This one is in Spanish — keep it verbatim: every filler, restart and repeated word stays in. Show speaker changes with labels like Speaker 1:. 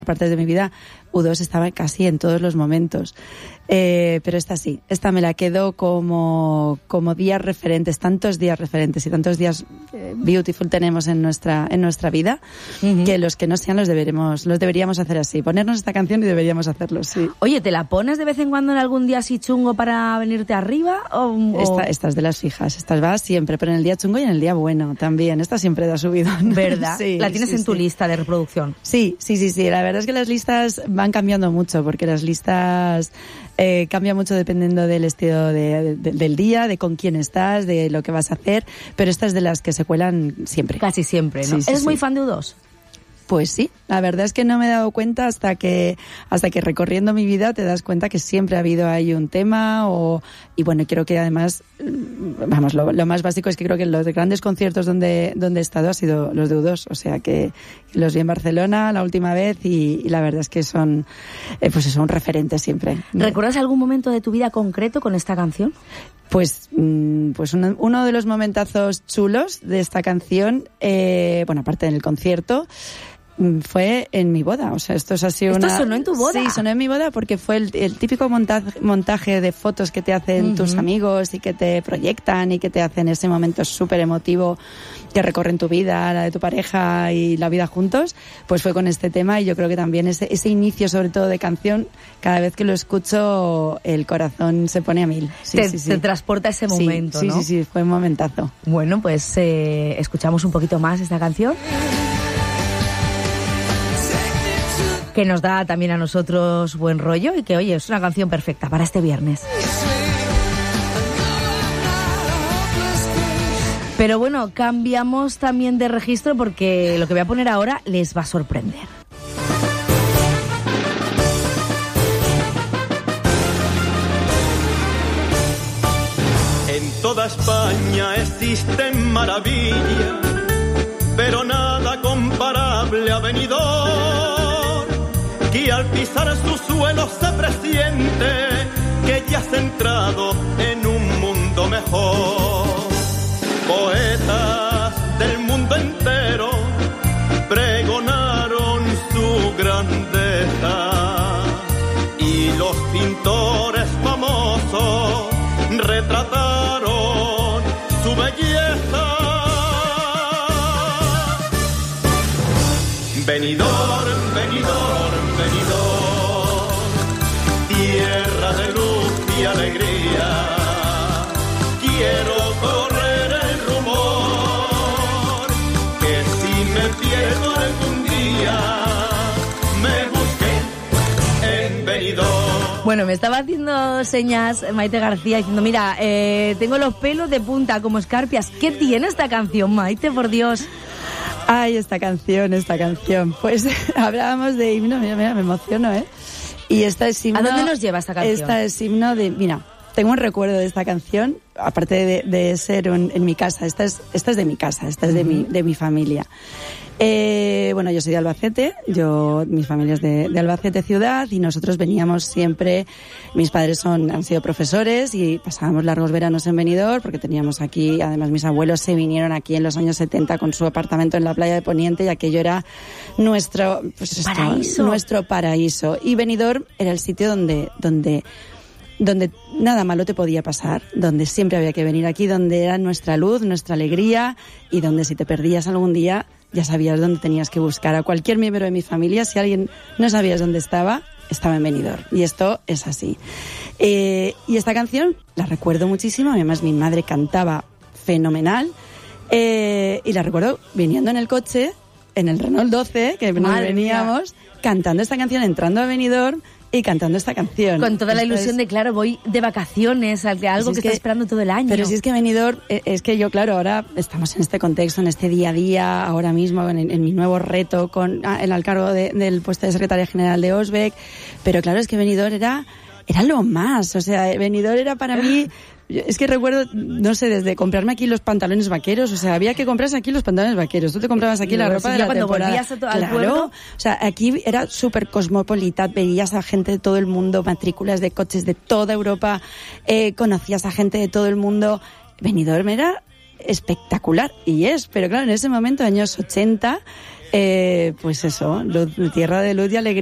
Speaker 1: partes de mi vida, U dos estaba casi en todos los momentos. Eh, pero esta sí, esta me la quedo como, como días referentes, tantos días referentes y tantos días eh, beautiful tenemos en nuestra, en nuestra vida, uh-huh. que los que no sean los deberemos, los deberíamos hacer así. Ponernos esta canción y deberíamos hacerlo, sí.
Speaker 2: Oye, ¿te la pones de vez en cuando en algún día así chungo para venirte arriba? O, o...
Speaker 1: Esta, estas de las fijas, estas va siempre, pero en el día chungo y en el día bueno también. Esta siempre da subidón.
Speaker 2: ¿Verdad?
Speaker 1: Sí,
Speaker 2: ¿La tienes
Speaker 1: sí,
Speaker 2: en tu
Speaker 1: sí.
Speaker 2: lista de reproducción?
Speaker 1: Sí, sí, sí, sí. La verdad es que las listas van cambiando mucho, porque las listas eh, cambian mucho dependiendo del estilo de, de, del día, de con quién estás, de lo que vas a hacer, pero esta es de las que se cuelan siempre.
Speaker 2: Casi siempre, ¿no?
Speaker 1: Sí, sí,
Speaker 2: ¿Eres
Speaker 1: sí.
Speaker 2: muy fan de U dos?
Speaker 1: Pues sí, la verdad es que no me he dado cuenta hasta que hasta que recorriendo mi vida te das cuenta que siempre ha habido ahí un tema o y bueno, creo que además, vamos, lo, lo más básico es que creo que los grandes conciertos donde donde he estado ha sido los de U dos, o sea que los vi en Barcelona la última vez y, y la verdad es que son eh, pues son referentes siempre.
Speaker 2: ¿Recuerdas algún momento de tu vida concreto con esta canción?
Speaker 1: Pues, pues uno, uno de los momentazos chulos de esta canción, eh, bueno, aparte en el concierto, fue en mi boda. O sea, esto es así una...
Speaker 2: ¿Esto sonó en tu boda?
Speaker 1: Sí, sonó en mi boda porque fue el, el típico montaje, montaje de fotos que te hacen uh-huh. tus amigos y que te proyectan y que te hacen ese momento súper emotivo que recorren tu vida, la de tu pareja y la vida juntos. Pues fue con este tema y yo creo que también ese, ese inicio, sobre todo de canción, cada vez que lo escucho el corazón se pone a mil. Sí,
Speaker 2: te,
Speaker 1: sí, sí.
Speaker 2: te transporta ese momento,
Speaker 1: sí,
Speaker 2: ¿no?
Speaker 1: Sí, sí, sí, fue un momentazo.
Speaker 2: Bueno, pues eh, escuchamos un poquito más esta canción, que nos da también a nosotros buen rollo y que, oye, es una canción perfecta para este viernes. Pero bueno, cambiamos también de registro porque lo que voy a poner ahora les va a sorprender.
Speaker 3: En toda España existen maravillas, pero nada comparable a Benidorm, y al pisar su suelo se presiente que ya has entrado en un mundo mejor. Poetas del mundo entero pregonaron su grandeza y los pintores famosos retrataron su belleza. Benidorm, Benidorm, Benidorm, tierra de luz y alegría. Quiero correr el rumor que si me pierdo algún día me busqué en Benidorm.
Speaker 2: Bueno, me estaba haciendo señas Maite García diciendo, mira, eh, tengo los pelos de punta como escarpias. ¿Qué tiene esta canción, Maite, por Dios?
Speaker 1: Ay, esta canción, esta canción. Pues hablábamos de himno, mira, mira, me emociono, ¿eh? Y esta es himno...
Speaker 2: ¿A dónde nos lleva esta canción?
Speaker 1: Esta es himno de... Mira, tengo un recuerdo de esta canción, aparte de, de ser un, en mi casa. Esta es, esta es de mi casa, esta es de, uh-huh. mi, de mi familia. Eh, bueno, yo soy de Albacete, yo, mi familia es de, de Albacete ciudad y nosotros veníamos siempre, mis padres son, han sido profesores y pasábamos largos veranos en Benidorm porque teníamos aquí, además mis abuelos se vinieron aquí en los años setenta con su apartamento en la playa de Poniente y aquello era nuestro, pues esto,
Speaker 2: paraíso.
Speaker 1: nuestro paraíso. Y Benidorm era el sitio donde, donde, donde nada malo te podía pasar, donde siempre había que venir aquí, donde era nuestra luz, nuestra alegría y donde si te perdías algún día ya sabías dónde tenías que buscar. A cualquier miembro de mi familia, si alguien no sabías dónde estaba, estaba en Benidorm. Y esto es así. Eh, y esta canción la recuerdo muchísimo. Además, mi madre cantaba fenomenal. Eh, y la recuerdo viniendo en el coche, en el Renault doce, que nos veníamos, cantando esta canción, entrando a Benidorm y cantando esta canción.
Speaker 2: Con toda la
Speaker 1: Esto
Speaker 2: ilusión
Speaker 1: es...
Speaker 2: de, claro, voy de vacaciones, algo
Speaker 1: si
Speaker 2: que, que está esperando todo el año.
Speaker 1: Pero si es que Benidorm, es que yo, claro, ahora estamos en este contexto, en este día a día, ahora mismo, en, en mi nuevo reto con el al cargo de, del puesto de secretaria general de Osbeck, pero claro, es que Benidorm era, era lo más, o sea, Benidorm era para mí... Es que recuerdo, no sé, desde comprarme aquí los pantalones vaqueros, o sea, había que comprarse aquí los pantalones vaqueros. Tú te comprabas aquí la ropa de la
Speaker 2: cuando
Speaker 1: temporada.
Speaker 2: volvías a to- al
Speaker 1: claro,
Speaker 2: puerto.
Speaker 1: o sea, aquí era súper cosmopolita, veías a gente de todo el mundo, matrículas de coches de toda Europa, eh, conocías a gente de todo el mundo. Benidorm era espectacular, y es, pero claro, en ese momento, años ochenta, Eh, pues eso, luz, tierra de luz y alegría.